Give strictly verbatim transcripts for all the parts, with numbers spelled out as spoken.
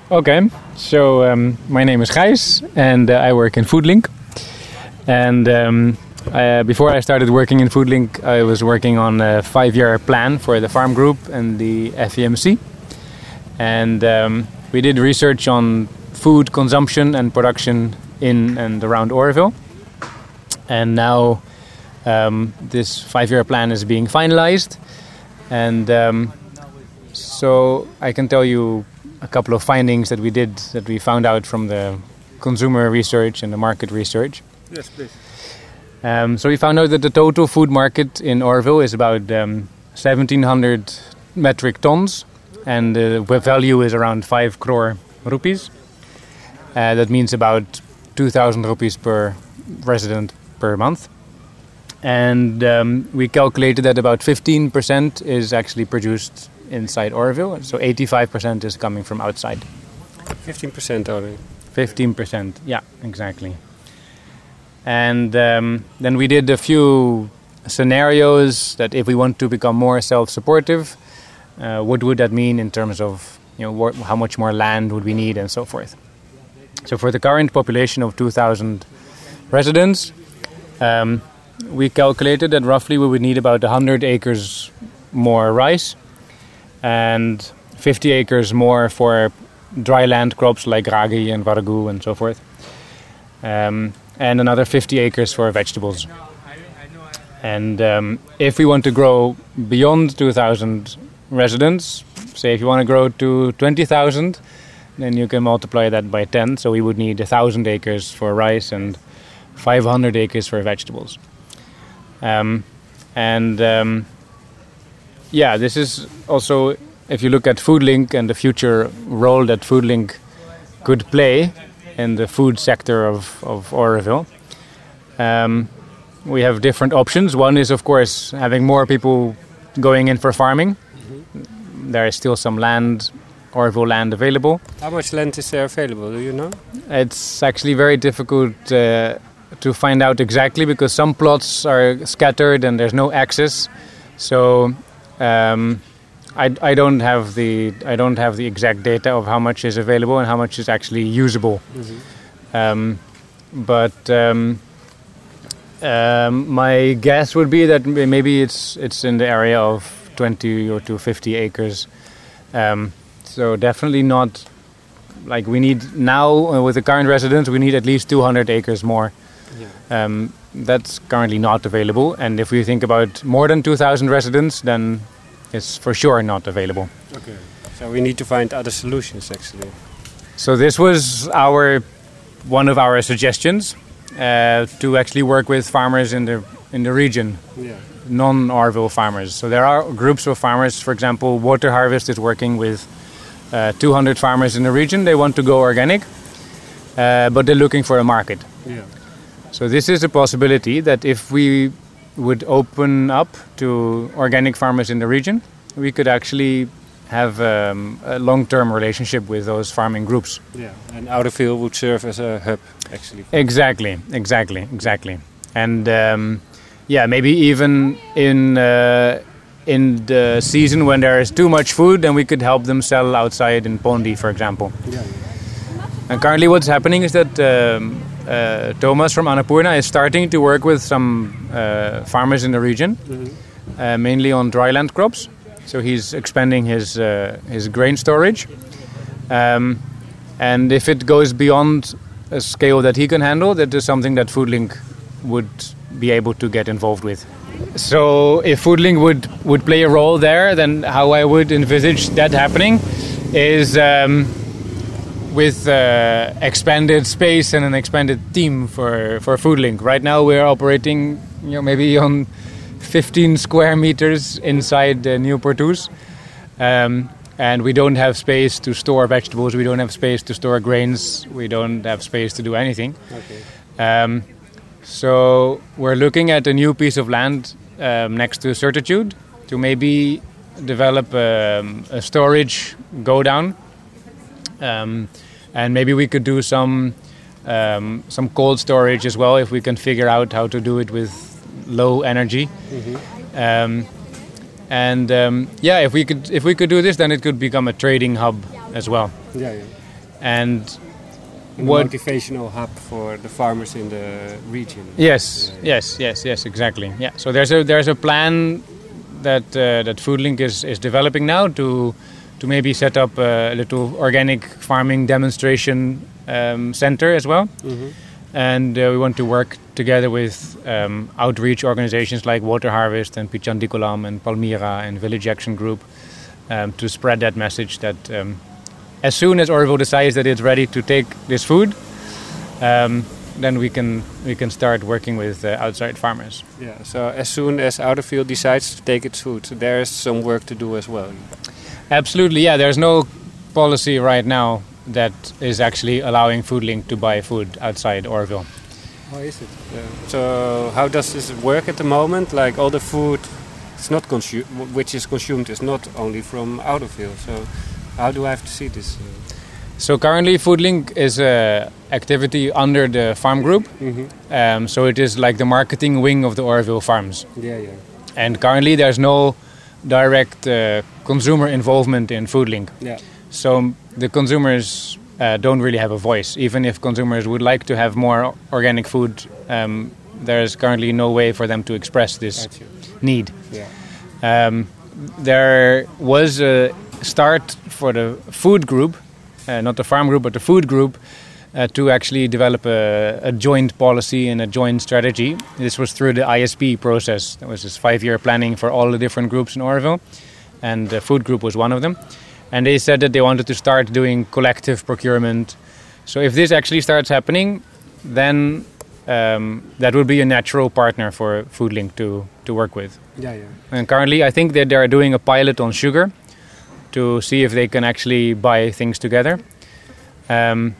Okay, so um, my name is Gijs and uh, I work in Foodlink. And um, uh, before I started working in Foodlink, I was working on a five-year plan for the farm group and the F E M C. And um, we did research on food consumption and production in and around Oroville. And now um, this five-year plan is being finalized. And um, so I can tell you a couple of findings that we did, that we found out from the consumer research and the market research. Yes, please. Um, so we found out that the total food market in Oroville is about um, seventeen hundred metric tons, and the value is around five crore rupees. Uh, that means about two thousand rupees per resident per month. And um, we calculated that about fifteen percent is actually produced inside Oroville, so eighty-five percent is coming from outside. fifteen percent only. fifteen percent, yeah, exactly. And um, then we did a few scenarios that if we want to become more self-supportive, uh, what would that mean in terms of, you know, wh- how much more land would we need and so forth. So for the current population of two thousand residents, um, we calculated that roughly we would need about one hundred acres more rice and fifty acres more for dry land crops like ragi and vargu and so forth. Um, and another fifty acres for vegetables. And um, if we want to grow beyond two thousand residents, say if you want to grow to twenty thousand, then you can multiply that by ten. So we would need one thousand acres for rice and five hundred acres for vegetables. Um, and um, yeah, this is also, if you look at Foodlink and the future role that Foodlink could play in the food sector of, of Oroville, um, we have different options. One is, of course, having more people going in for farming. Mm-hmm. There is still some land, Oroville land available. How much land is there available, do you know? It's actually very difficult uh, to find out exactly, because some plots are scattered and there's no access. So um, I, I don't have the I don't have the exact data of how much is available and how much is actually usable. Mm-hmm. Um, but um, um, my guess would be that maybe it's it's in the area of twenty or to fifty acres. Um, so definitely not like we need now uh, with the current residents. We need at least two hundred acres more. Yeah. Um, that's currently not available. And if we think about more than two thousand residents, then it's for sure not available. Okay. So we need to find other solutions, actually. So this was our one of our suggestions, uh, to actually work with farmers in the in the region, yeah. non-Oroville farmers. So there are groups of farmers. For example, Water Harvest is working with uh, two hundred farmers in the region. They want to go organic, uh, but they're looking for a market. Yeah. So this is a possibility that if we would open up to organic farmers in the region, we could actually have um, a long-term relationship with those farming groups. Yeah, and Oroville would serve as a hub, actually. Exactly, exactly, exactly. And um, yeah, maybe even in uh, in the season when there is too much food, then we could help them sell outside in Pondi, for example. Yeah. And currently what's happening is that um, Uh, Thomas from Annapurna is starting to work with some uh, farmers in the region, mm-hmm. uh, mainly on dryland crops. So he's expanding his uh, his grain storage. Um, and if it goes beyond a scale that he can handle, that is something that Foodlink would be able to get involved with. So if Foodlink would, would play a role there, then how I would envisage that happening is Um, with uh, expanded space and an expanded team for, for Foodlink. Right now we're operating, you know, maybe on fifteen square meters inside uh, New Portus. Um, and we don't have space to store vegetables, we don't have space to store grains, we don't have space to do anything. Okay. Um, so we're looking at a new piece of land um, next to Certitude to maybe develop um, a storage go-down. Um, and maybe we could do some um, some cold storage as well if we can figure out how to do it with low energy. Mm-hmm. Um, and um, yeah, if we could if we could do this, then it could become a trading hub as well. Yeah, yeah. and And what a motivational hub for the farmers in the region. yes, Yeah. yes, yes, yes, exactly. Yeah. So there's a there's a plan that uh, that FoodLink is, is developing now to to maybe set up a little organic farming demonstration um, center as well. Mm-hmm. And uh, we want to work together with um, outreach organizations like Water Harvest and Pichan Dikolam and Palmyra and Village Action Group um, to spread that message that um, as soon as Oroville decides that it's ready to take this food, um, then we can we can start working with uh, outside farmers. Yeah. So as soon as Outerfield decides to take its food, there is some work to do as well. Absolutely, yeah. There's no policy right now that is actually allowing FoodLink to buy food outside Oroville. How is it? Yeah. So how does this work at the moment? Like all the food, it's not consumed, which is consumed is not only from Outerfield. So how do I have to see this? So currently, FoodLink is a activity under the farm group. Mm-hmm. Um, so it is like the marketing wing of the Oroville farms. Yeah, yeah. And currently, there's no direct uh, consumer involvement in FoodLink. Yeah. So the consumers uh, don't really have a voice. Even if consumers would like to have more organic food, um, there's currently no way for them to express this Gotcha. need. Yeah. Um, there was a start for the food group, uh, not the farm group, but the food group, uh, to actually develop a, a joint policy and a joint strategy. This was through the I S P process. That was this five-year planning for all the different groups in Oroville, and the food group was one of them. And they said that they wanted to start doing collective procurement. So if this actually starts happening, then um, that would be a natural partner for FoodLink to, to work with. Yeah, yeah. And currently, I think that they are doing a pilot on sugar to see if they can actually buy things together. Um,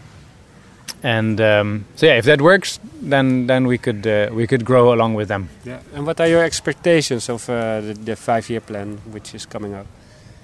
and um, so, yeah, if that works, then then we could uh, we could grow along with them. Yeah. And what are your expectations of uh, the, the five-year plan, which is coming up?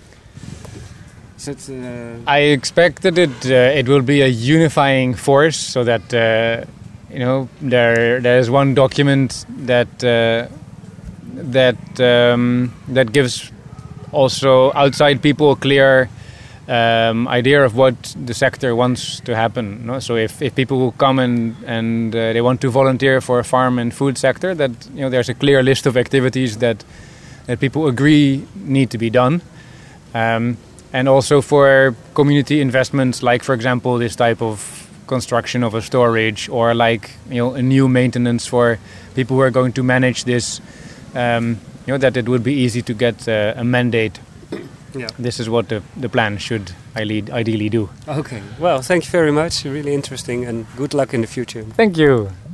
Is it, uh... I expect that it uh, it will be a unifying force, so that uh, you know there there is one document that uh, that um, that gives also outside people a clear um, idea of what the sector wants to happen. No? So if, if people will come and and uh, they want to volunteer for a farm and food sector, that you know there's a clear list of activities that that people agree need to be done. Um, And also for community investments, like, for example, this type of construction of a storage, or like, you know, a new maintenance for people who are going to manage this, um, you know, that it would be easy to get uh, a mandate. Yeah. This is what the, the plan should ideally do. Okay. Well, thank you very much. Really interesting, and good luck in the future. Thank you.